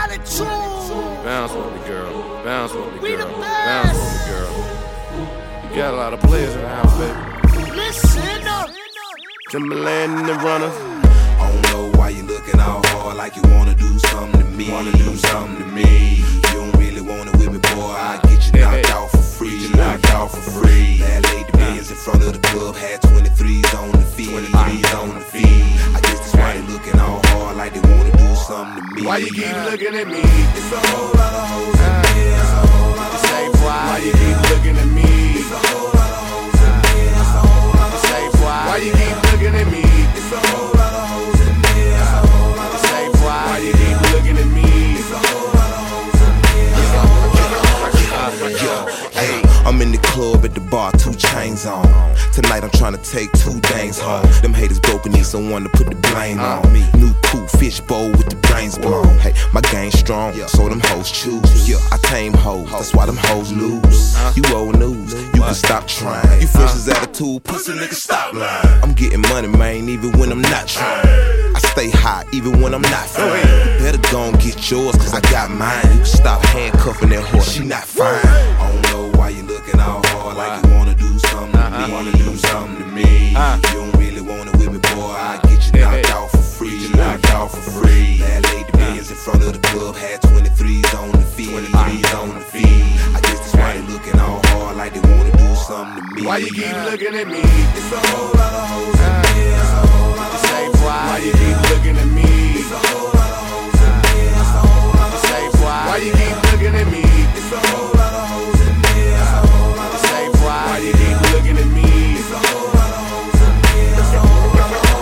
attitude. Bounce with me, girl. Bounce with me, We the girl. best. Bounce with me, girl. You got a lot of players in the house, baby. Listen up. Timberland and the runners. I don't know why you looking all hard like you wanna do something to me. Wanna do something to me. You don't really want it with me, boy. I get you knocked out for free. Knocked out for free. That lady bands in front of the club had 23s on the feet. 23s on the feet. I guess that's why they looking all hard like they wanna do something to me. Why you keep looking at me? It's a whole lot of hoes in here. It's a whole lot of Say hoes. why you keep looking at me? It's a whole lot of hoes in here. It's a whole lot of Say hoes. why you keep looking at me? It's a whole lot of hoes in here. It's a whole lot of Say hoes. why you keep looking at me? It's a whole lot of hoes in here. It's a whole lot of hoes. Yo, hey, I'm in the club at the bar, 2 chains on. Tonight I'm trying to take 2 things home. Them haters broken, need someone to put the blame on me. New cool fish bowl with the brains blown. Hey, my game strong, so them hoes choose. Yeah, I tame hoes, that's why them hoes lose. You old news, you can stop trying. You fresh as attitude, pussy nigga stop lying. I'm getting money, man, even when I'm not trying. I stay high, even when I'm not fine. You better go and get yours, cause I got mine. You can stop handcuffing that horse, she not fine. I don't know why you looking all hard like you wanna do something to me. Wanna do something to me. You don't really want it with me, boy. I get you knocked out for free. Knocked out for free. That lady bands in front of the club had 23s on the feet. 23s on the feet. I guess that's why they looking all hard like they wanna do something to me. Why you keep looking at me? It's a whole lot of hoes in here. It's a whole lot of Say hoes. why you keep looking at me? It's a whole lot of hoes in here. It's a whole lot of Say hoes. why you keep looking at me? It's a whole lot of hoes in here. It's a whole lot of Say hoes. why you keep looking at me? It's a whole lot of hoes in here. It's a whole lot of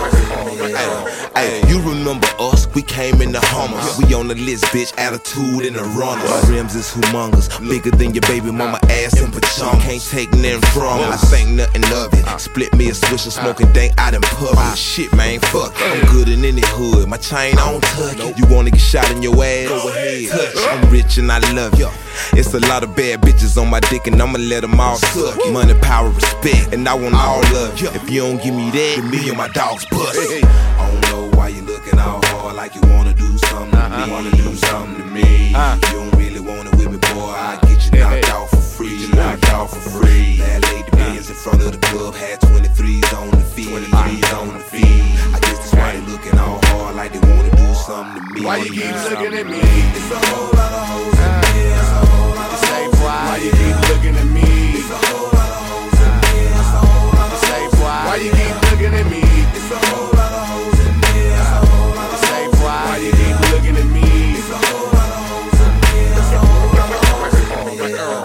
hoes. Hey, you remember us? We came in the Hummers. We on the list, bitch. Attitude in the runners. Our rims is humongous, bigger than your baby mama ass in pajamas. Can't take nothing from it. I think nothing of it. Split me a swisher, smoking dank out in public. Shit, man, fuck it. I'm good in any hood. My chain on tuck it. You wanna get shot in your ass? Go ahead. Touch. I'm rich and I love you. It's a lot of bad bitches on my dick and I'ma let them all suck. Money, power, respect, and I want all of you. If you don't give me that, then me and my dogs bust. I don't know why you looking all hard like you wanna do something to me. Wanna do something to me. You don't really want it with me, boy. I get you knocked out for free. Knocked out for free. That lady bands in front of the club had 23s on the feet. 23s on the feet. I guess that's why they looking all hard like they wanna do something to me. Why you keep looking at me? It's a whole lot of hoes in here. It's a whole lot of Say hoes. why you keep looking at me? It's a whole lot of hoes in here. It's a whole lot of Say hoes. why you keep looking at me? It's a whole lot of hoes in here. It's a whole lot of Say hoes. why you keep looking at me? It's a whole lot of hoes in here. It's a whole lot of hoes in here.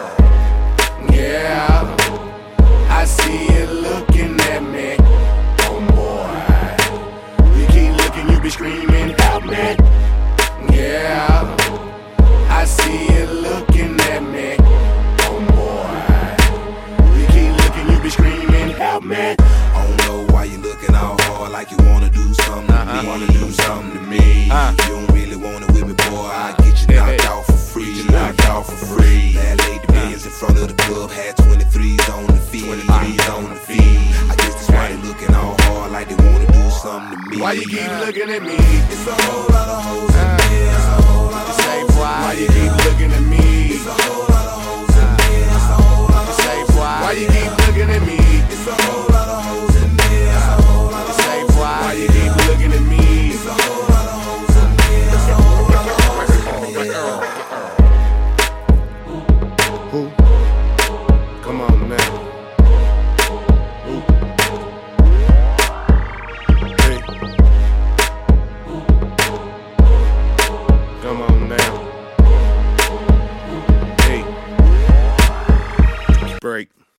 Yeah, I see you looking at me. Oh boy, you keep looking, you be screaming at me. Yeah, I see you looking at me. Oh boy, you keep looking, you be screaming at me. I don't know why you looking all hard like you wanna do something to me. Wanna do something to me. You don't really want it with me, boy. I get you knocked out for free. Knocked out for free. That lady bands in front of the club had 23s on the feet. 23s on the feet. I guess that's why they looking all hard like they wanna do something to me. Why you keep looking at me? It's a whole